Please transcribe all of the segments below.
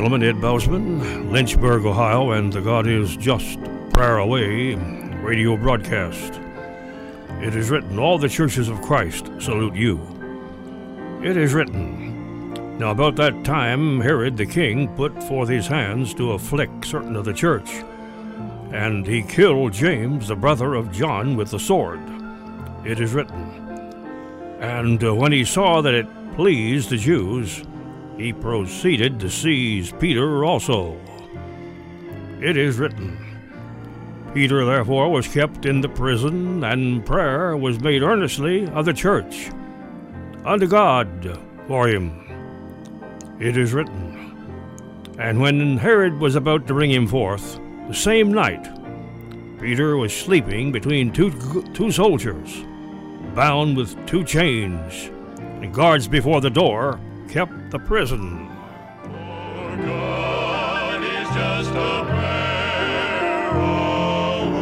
gentlemen, Ed Bousman, Lynchburg, Ohio, and the God is Just Prayer Away radio broadcast. It is written, all the churches of Christ salute you. It is written, now about that time Herod the king put forth his hands to afflict certain of the church, and he killed James, the brother of John, with the sword. It is written, and when he saw that it pleased the Jews, he proceeded to seize Peter also. It is written, Peter therefore was kept in the prison, and prayer was made earnestly of the church unto God for him. It is written, and when Herod was about to bring him forth, the same night, Peter was sleeping between two soldiers, bound with two chains, and guards before the door kept the prison. For God is just a prayer away.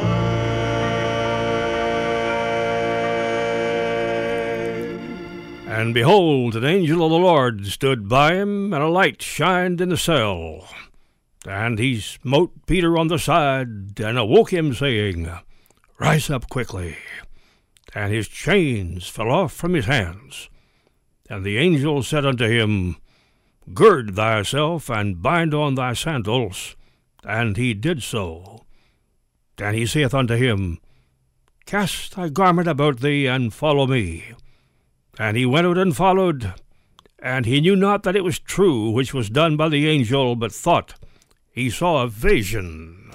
And behold, an angel of the Lord stood by him, and a light shined in the cell. And he smote Peter on the side, and awoke him, saying, Rise up quickly. And his chains fell off from his hands. And the angel said unto him, Gird thyself, and bind on thy sandals. And he did so. And he saith unto him, Cast thy garment about thee, and follow me. And he went out and followed, and he knew not that it was true which was done by the angel, but thought he saw a vision.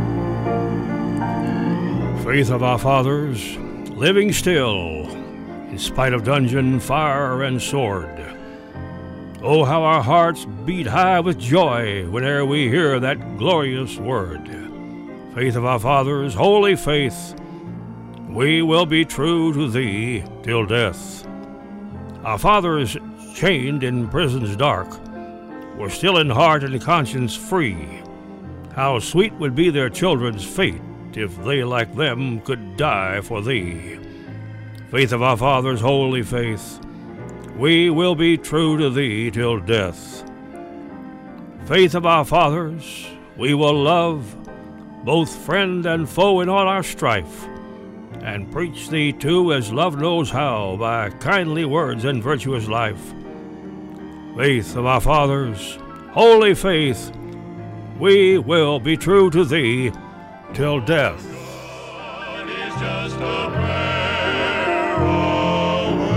Faith of our fathers, living still, in spite of dungeon, fire, and sword. Oh, how our hearts beat high with joy whene'er we hear that glorious word. Faith of our fathers, holy faith, we will be true to thee till death. Our fathers, chained in prisons dark, were still in heart and conscience free. How sweet would be their children's fate if they like them could die for thee. Faith of our fathers, holy faith, we will be true to thee till death. Faith of our fathers, we will love both friend and foe in all our strife, and preach thee too as love knows how, by kindly words and virtuous life. Faith of our fathers, holy faith, we will be true to thee till death. God is just a prayer away.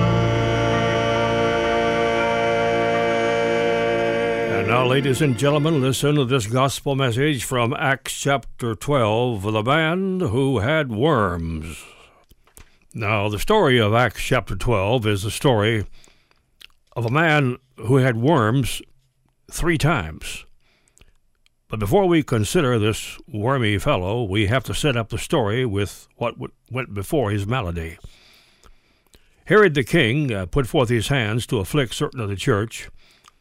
And now, ladies and gentlemen, listen to this gospel message from Acts chapter 12 of the man who had worms. Now, the story of Acts chapter 12 is the story of a man who had worms 3 times. But before we consider this wormy fellow, we have to set up the story with what went before his malady. Herod the king put forth his hands to afflict certain of the church,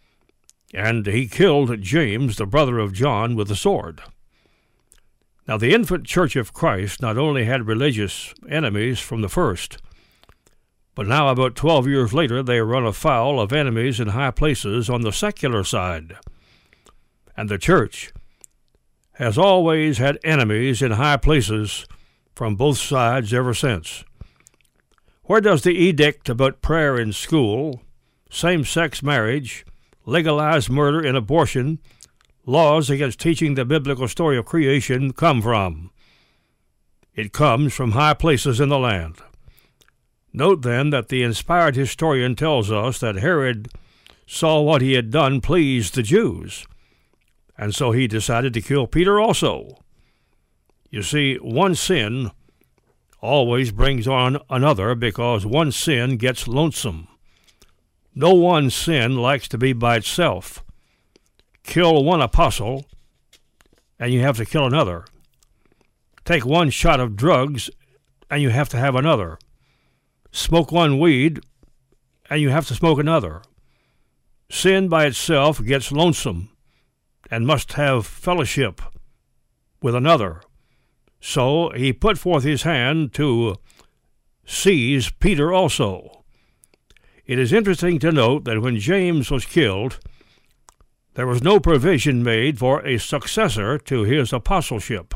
and he killed James, the brother of John, with the sword. Now, the infant church of Christ not only had religious enemies from the first, but now about 12 years later they run afoul of enemies in high places on the secular side. And the church has always had enemies in high places from both sides ever since. Where does the edict about prayer in school, same-sex marriage, legalized murder and abortion, laws against teaching the biblical story of creation come from? It comes from high places in the land. Note then that the inspired historian tells us that Herod saw what he had done pleased the Jews, and so he decided to kill Peter also. You see, one sin always brings on another because one sin gets lonesome. No one sin likes to be by itself. Kill one apostle, and you have to kill another. Take one shot of drugs, and you have to have another. Smoke one weed, and you have to smoke another. Sin by itself gets lonesome and must have fellowship with another. So he put forth his hand to seize Peter also. It is interesting to note that when James was killed, there was no provision made for a successor to his apostleship.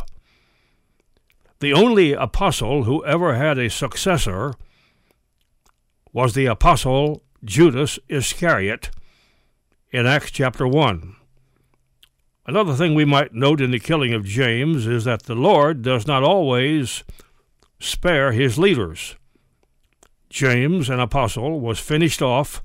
The only apostle who ever had a successor was the apostle Judas Iscariot in Acts chapter 1. Another thing we might note in the killing of James is that the Lord does not always spare his leaders. James, an apostle, was finished off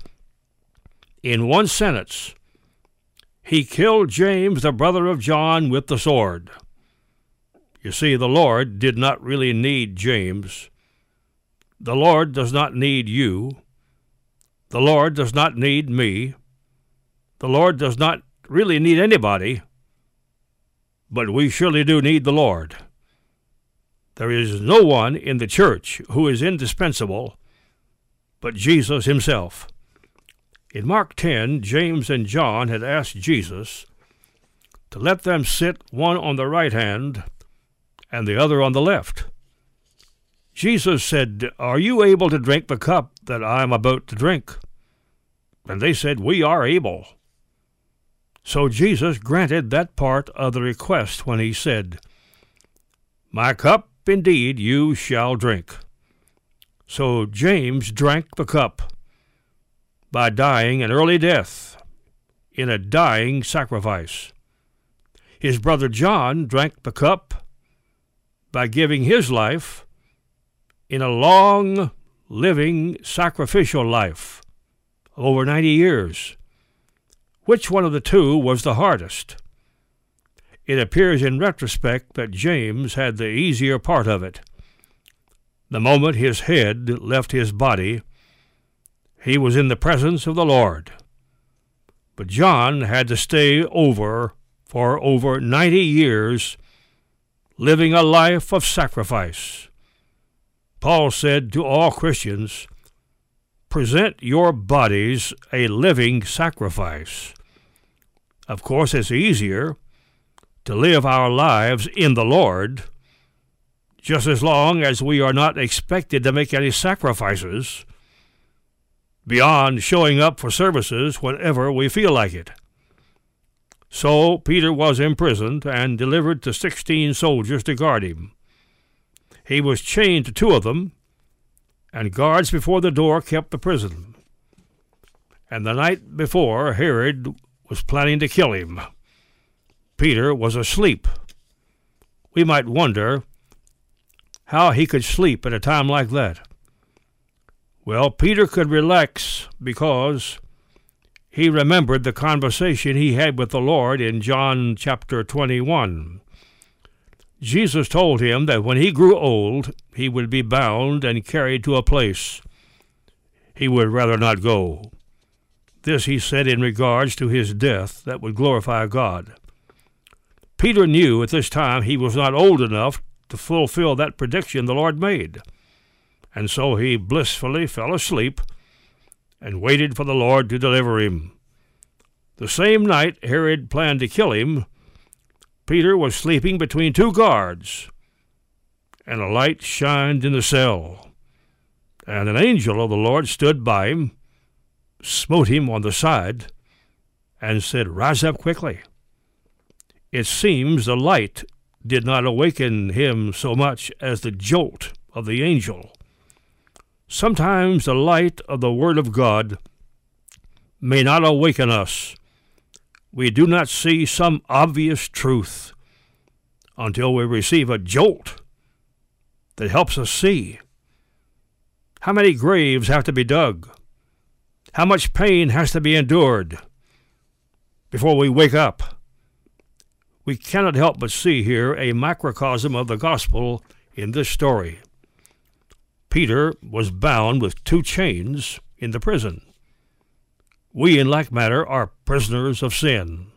in one sentence. He killed James, the brother of John, with the sword. You see, the Lord did not really need James. The Lord does not need you. The Lord does not need me. The Lord does not really need anybody, but we surely do need the Lord. There is no one in the church who is indispensable but Jesus himself. In Mark 10, James and John had asked Jesus to let them sit one on the right hand and the other on the left. Jesus said, "Are you able to drink the cup that I am about to drink?" And they said, "We are able." So Jesus granted that part of the request when he said, "My cup indeed you shall drink." So James drank the cup by dying an early death in a dying sacrifice. His brother John drank the cup by giving his life in a long, living, sacrificial life, over 90 years. Which one of the two was the hardest? It appears in retrospect that James had the easier part of it. The moment his head left his body, he was in the presence of the Lord. But John had to stay for over 90 years, living a life of sacrifice. Paul said to all Christians, "Present your bodies a living sacrifice." Of course, it's easier to live our lives in the Lord, just as long as we are not expected to make any sacrifices beyond showing up for services whenever we feel like it. So Peter was imprisoned and delivered to 16 soldiers to guard him. He was chained to 2 of them, and guards before the door kept the prison. And the night before, Herod was planning to kill him. Peter was asleep. We might wonder how he could sleep at a time like that. Well, Peter could relax because he remembered the conversation he had with the Lord in John chapter 21. Jesus told him that when he grew old, he would be bound and carried to a place he would rather not go. This he said in regards to his death that would glorify God. Peter knew at this time he was not old enough to fulfill that prediction the Lord made, and so he blissfully fell asleep and waited for the Lord to deliver him. The same night Herod planned to kill him, Peter was sleeping between 2 guards, and a light shined in the cell, and an angel of the Lord stood by him, smote him on the side, and said, "Rise up quickly." It seems the light did not awaken him so much as the jolt of the angel. Sometimes the light of the Word of God may not awaken us. We do not see some obvious truth until we receive a jolt that helps us see. How many graves have to be dug? How much pain has to be endured before we wake up? We cannot help but see here a microcosm of the gospel in this story. Peter was bound with 2 chains in the prison. We, in like manner, are prisoners of sin.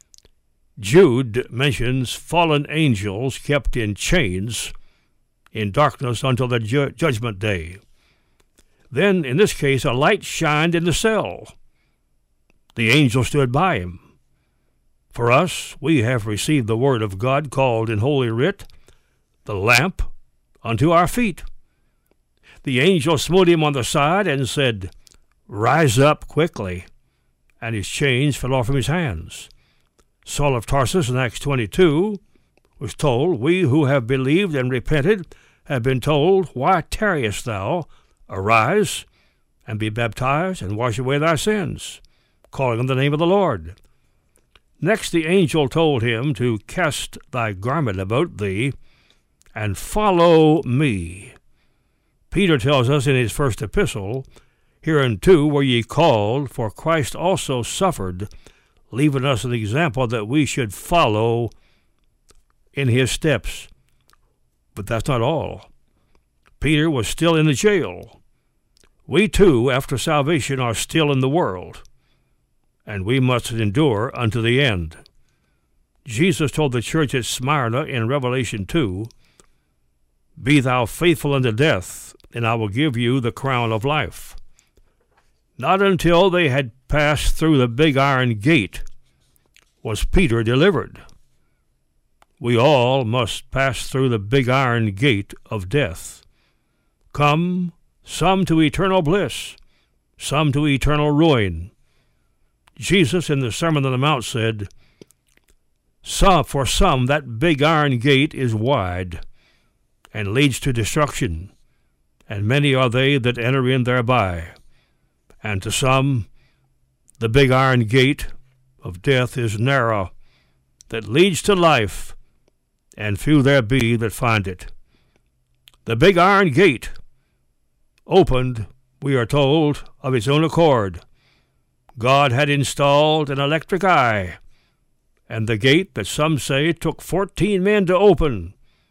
Jude mentions fallen angels kept in chains in darkness until the judgment day. Then, in this case, a light shined in the cell. The angel stood by him. For us, we have received the word of God called in Holy Writ, the lamp unto our feet. The angel smote him on the side and said, "Rise up quickly," and his chains fell off from his hands. Saul of Tarsus in Acts 22 was told, "We who have believed and repented have been told, Why tarriest thou? Arise, and be baptized, and wash away thy sins, calling on the name of the Lord." Next the angel told him to cast thy garment about thee, and follow me. Peter tells us in his first epistle, "Hereunto were ye called, for Christ also suffered, leaving us an example that we should follow in his steps." But that's not all. Peter was still in the jail. We too, after salvation, are still in the world, and we must endure unto the end. Jesus told the church at Smyrna in Revelation 2, "Be thou faithful unto death, and I will give you the crown of life." Not until they had passed through the big iron gate was Peter delivered. We all must pass through the big iron gate of death. Come, some to eternal bliss, some to eternal ruin. Jesus in the Sermon on the Mount said, For some that big iron gate is wide, and leads to destruction, and many are they that enter in thereby. And to some the big iron gate of death is narrow, that leads to life, and few there be that find it. The big iron gate opened, we are told, of its own accord. God had installed an electric eye, and the gate that some say took 14 men to open,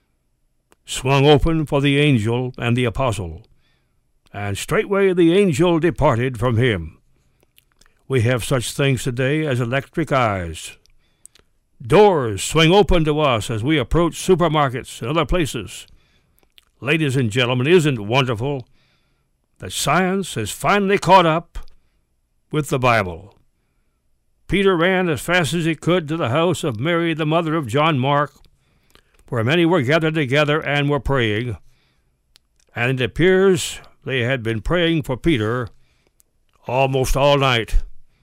swung open for the angel and the apostle, and straightway the angel departed from him. We have such things today as electric eyes. Doors swing open to us as we approach supermarkets and other places. Ladies and gentlemen, isn't it wonderful that science has finally caught up with the Bible? Peter ran as fast as he could to the house of Mary, the mother of John Mark, where many were gathered together and were praying. And it appears they had been praying for Peter almost all night.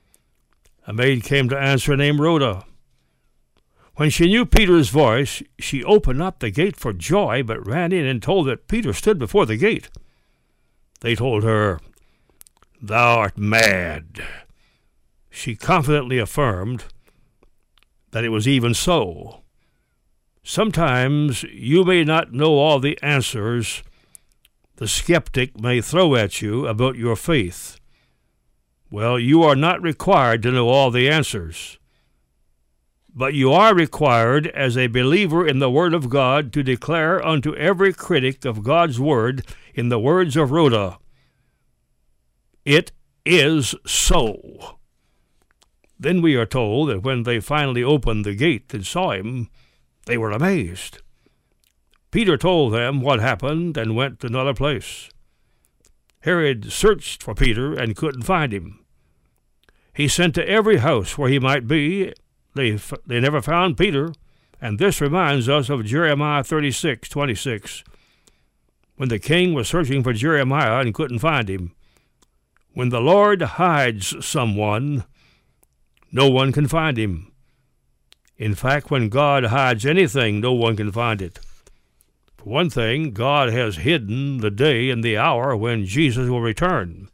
A maid came to answer named Rhoda. When she knew Peter's voice, she opened not the gate for joy, but ran in and told that Peter stood before the gate. They told her, "Thou art mad." She confidently affirmed that it was even so. Sometimes you may not know all the answers the skeptic may throw at you about your faith. Well, you are not required to know all the answers, but you are required as a believer in the Word of God to declare unto every critic of God's Word, in the words of Rhoda, "It is so." Then we are told that when they finally opened the gate and saw him, they were amazed. Peter told them what happened and went to another place. Herod searched for Peter and couldn't find him. He sent to every house where he might be. They never found Peter, and this reminds us of Jeremiah 36:26, when the king was searching for Jeremiah and couldn't find him. When the Lord hides someone, no one can find him. In fact, when God hides anything, no one can find it. For one thing, God has hidden the day and the hour when Jesus will return.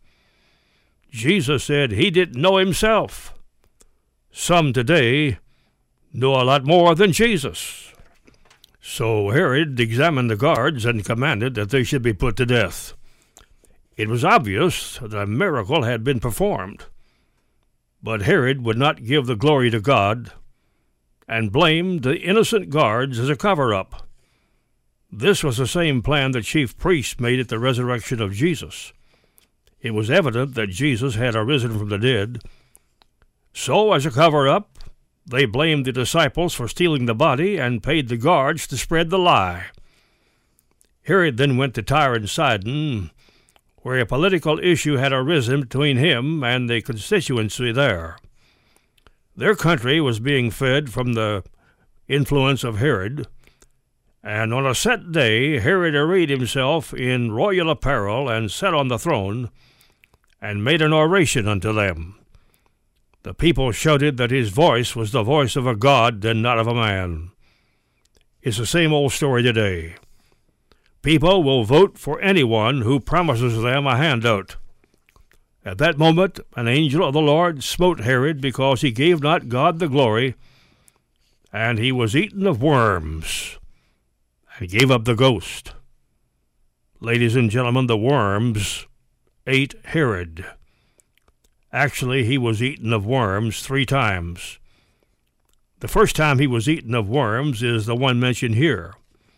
Jesus said he didn't know himself. Some today know a lot more than Jesus. So Herod examined the guards and commanded that they should be put to death. It was obvious that a miracle had been performed. But Herod would not give the glory to God and blamed the innocent guards as a cover-up. This was the same plan the chief priests made at the resurrection of Jesus. It was evident that Jesus had arisen from the dead. So, as a cover-up, they blamed the disciples for stealing the body and paid the guards to spread the lie. Herod then went to Tyre and Sidon, where a political issue had arisen between him and the constituency there. Their country was being fed from the influence of Herod, and on a set day Herod arrayed himself in royal apparel and sat on the throne, and made an oration unto them. The people shouted that his voice was the voice of a god and not of a man. It's the same old story today. People will vote for anyone who promises them a handout. At that moment, an angel of the Lord smote Herod because he gave not God the glory, and he was eaten of worms, and gave up the ghost. Ladies and gentlemen, the worms ate Herod. Actually, he was eaten of worms 3 times. The first time he was eaten of worms is the one mentioned here.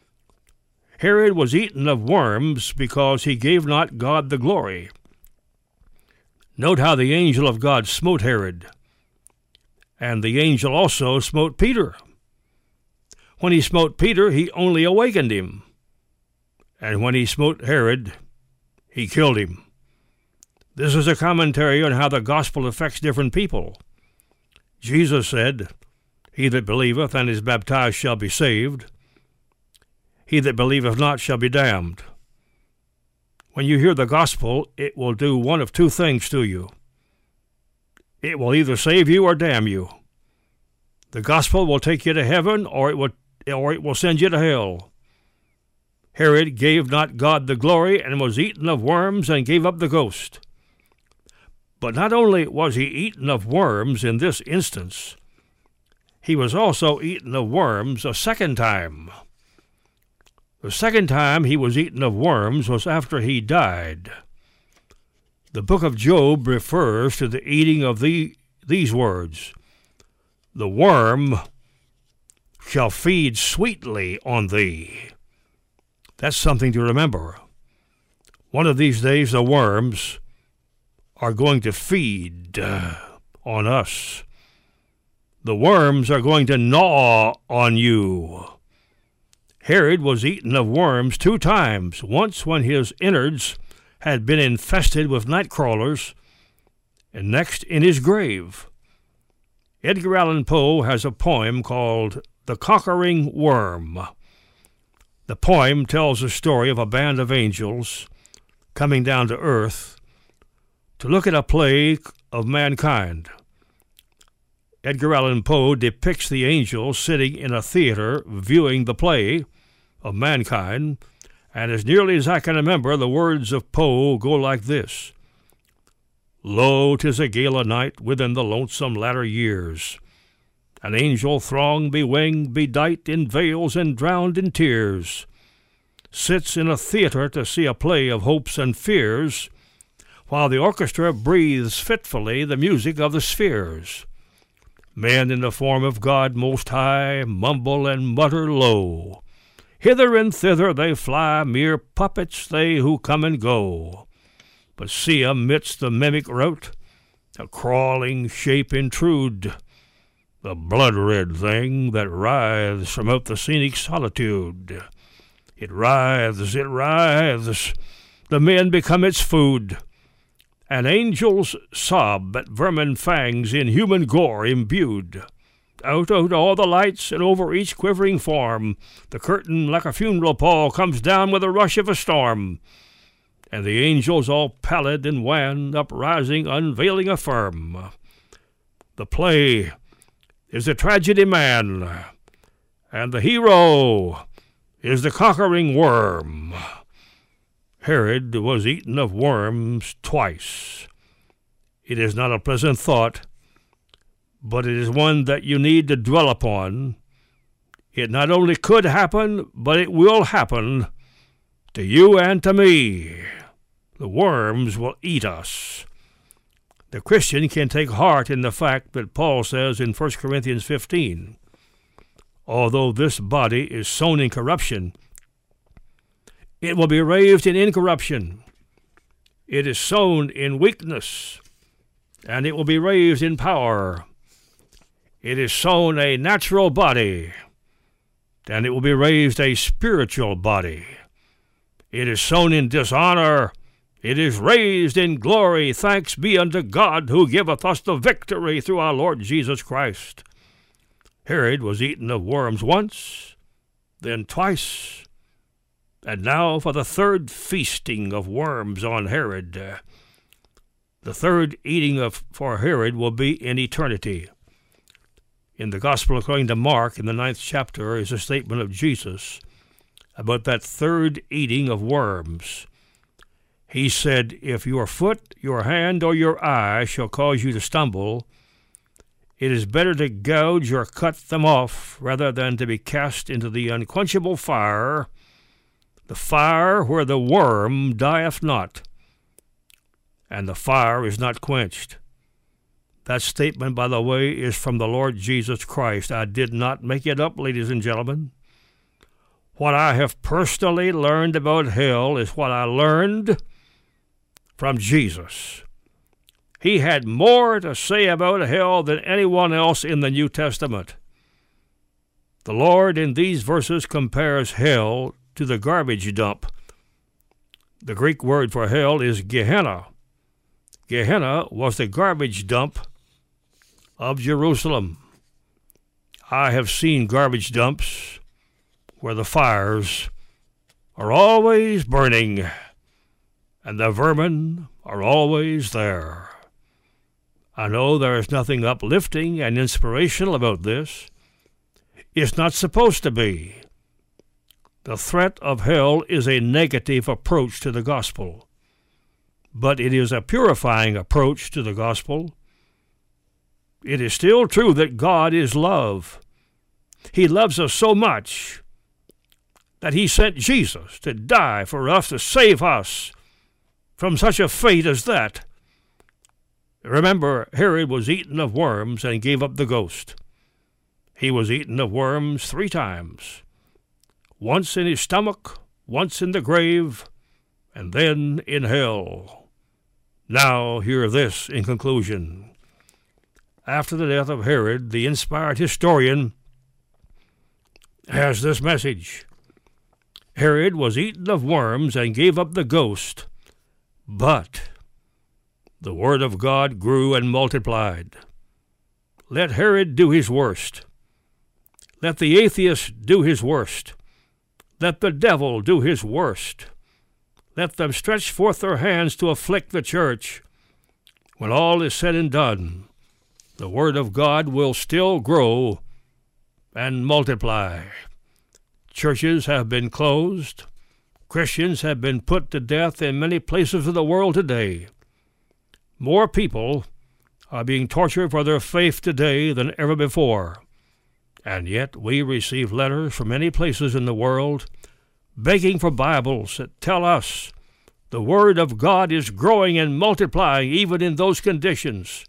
Herod was eaten of worms because he gave not God the glory. Note how the angel of God smote Herod. And the angel also smote Peter. When he smote Peter, he only awakened him. And when he smote Herod, he killed him. This is a commentary on how the gospel affects different people. Jesus said, "He that believeth and is baptized shall be saved. He that believeth not shall be damned." When you hear the gospel, it will do one of 2 things to you. It will either save you or damn you. The gospel will take you to heaven, or it will send you to hell. Herod gave not God the glory, and was eaten of worms, and gave up the ghost. But not only was he eaten of worms in this instance, he was also eaten of worms a second time. The second time he was eaten of worms was after he died. The book of Job refers to the eating of these words, "The worm shall feed sweetly on thee." That's something to remember. One of these days the worms are going to feed on us. The worms are going to gnaw on you. Herod was eaten of worms 2 times, once when his innards had been infested with night crawlers, and next in his grave. Edgar Allan Poe has a poem called "The Conquering Worm." The poem tells the story of a band of angels coming down to earth to look at a play of mankind. Edgar Allan Poe depicts the angels sitting in a theater viewing the play of mankind, and as nearly as I can remember, the words of Poe go like this: "Lo, 'tis a gala night within the lonesome latter years. An angel throng bewinged, bedight in veils and drowned in tears, sits in a theater to see a play of hopes and fears, while the orchestra breathes fitfully the music of the spheres. Men in the form of God Most High mumble and mutter low. Hither and thither they fly, mere puppets they who come and go. But see amidst the mimic rout a crawling shape intrude, the blood-red thing that writhes from out the scenic solitude. It writhes, the men become its food, and angels sob at vermin fangs in human gore imbued. Out all the lights, and over each quivering form, the curtain like a funeral pall comes down with the rush of a storm, and the angels all pallid and wan, uprising, unveiling affirm. The play is the tragedy man, and the hero is the conquering worm. Herod was eaten of worms twice. It is not a pleasant thought, but it is one that you need to dwell upon. It not only could happen, but it will happen to you and to me. The worms will eat us. The Christian can take heart in the fact that Paul says in 1 Corinthians 15, although this body is sown in corruption, it will be raised in incorruption. It is sown in weakness, and it will be raised in power. It is sown a natural body, and it will be raised a spiritual body. It is sown in dishonor, it is raised in glory. Thanks be unto God who giveth us the victory through our Lord Jesus Christ. Herod was eaten of worms once, then twice, and now for the 3rd feasting of worms on Herod. The third eating for Herod will be in eternity. In the Gospel according to Mark, in the 9th chapter, is a statement of Jesus about that third eating of worms. He said, "If your foot, your hand, or your eye shall cause you to stumble, it is better to gouge or cut them off rather than to be cast into the unquenchable fire, the fire where the worm dieth not, and the fire is not quenched." That statement, by the way, is from the Lord Jesus Christ. I did not make it up, ladies and gentlemen. What I have personally learned about hell is what I learned from Jesus. He had more to say about hell than anyone else in the New Testament. The Lord in these verses compares hell to the garbage dump. The Greek word for hell is Gehenna. Gehenna was the garbage dump of Jerusalem. I have seen garbage dumps where the fires are always burning and the vermin are always there. I know there is nothing uplifting and inspirational about this. It's not supposed to be. The threat of hell is a negative approach to the gospel, but it is a purifying approach to the gospel. It is still true that God is love. He loves us so much that he sent Jesus to die for us, to save us from such a fate as that. Remember, Herod was eaten of worms and gave up the ghost. He was eaten of worms 3 times, once in his stomach, once in the grave, and then in hell. Now hear this in conclusion. After the death of Herod, the inspired historian has this message. Herod was eaten of worms and gave up the ghost, but the word of God grew and multiplied. Let Herod do his worst. Let the atheist do his worst. Let the devil do his worst. Let them stretch forth their hands to afflict the church. When all is said and done, the word of God will still grow and multiply. Churches have been closed. Christians have been put to death in many places of the world today. More people are being tortured for their faith today than ever before. And yet we receive letters from many places in the world begging for Bibles that tell us the Word of God is growing and multiplying even in those conditions.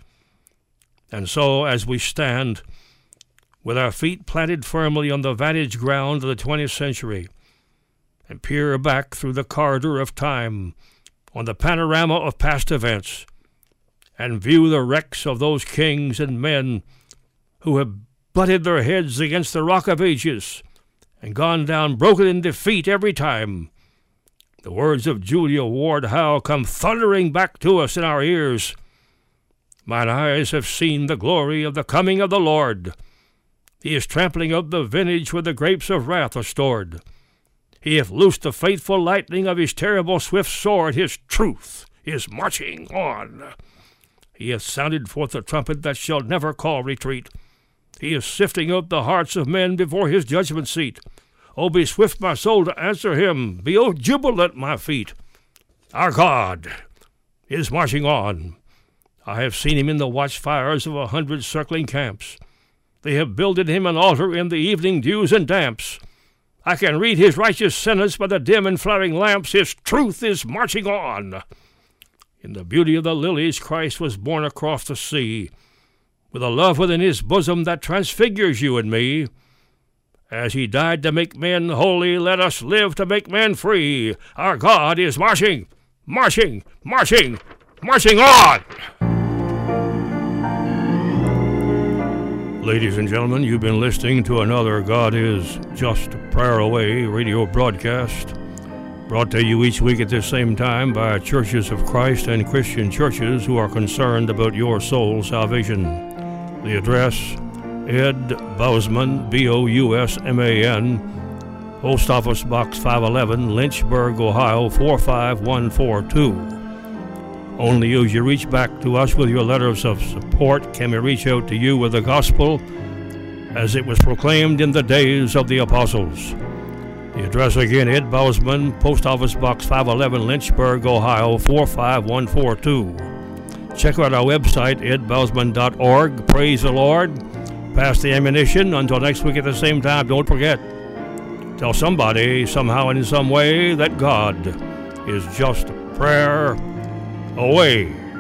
And so, as we stand with our feet planted firmly on the vantage ground of the 20th century and peer back through the corridor of time on the panorama of past events and view the wrecks of those kings and men who have butted their heads against the rock of ages and gone down broken in defeat every time, the words of Julia Ward Howe come thundering back to us in our ears. Mine eyes have seen the glory of the coming of the Lord. He is trampling out the vintage where the grapes of wrath are stored. He hath loosed the faithful lightning of his terrible swift sword. His truth is marching on. He hath sounded forth the trumpet that shall never call retreat. He is sifting out the hearts of men before his judgment seat. O be swift, my soul, to answer him. Be, O jubilant, my feet. Our God is marching on. I have seen him in the watchfires of 100 circling camps. They have builded him an altar in the evening dews and damps. I can read his righteous sentence by the dim and flaring lamps. His truth is marching on. In the beauty of the lilies, Christ was born across the sea, with a love within his bosom that transfigures you and me. As he died to make men holy, let us live to make men free. Our God is marching, marching, marching, marching on! Ladies and gentlemen, you've been listening to another God is Just a Prayer Away radio broadcast, brought to you each week at this same time by Churches of Christ and Christian churches who are concerned about your soul's salvation. The address, Ed Bousman, B-O-U-S-M-A-N, Post Office Box 511, Lynchburg, Ohio 45142. Only as you reach back to us with your letters of support can we reach out to you with the gospel as it was proclaimed in the days of the apostles. The address again, Ed Bousman, Post Office Box 511, Lynchburg, Ohio 45142. Check out our website, edbousman.org. Praise the Lord. Pass the ammunition. Until next week at the same time, don't forget, tell somebody, somehow and in some way, that God is just a prayer away.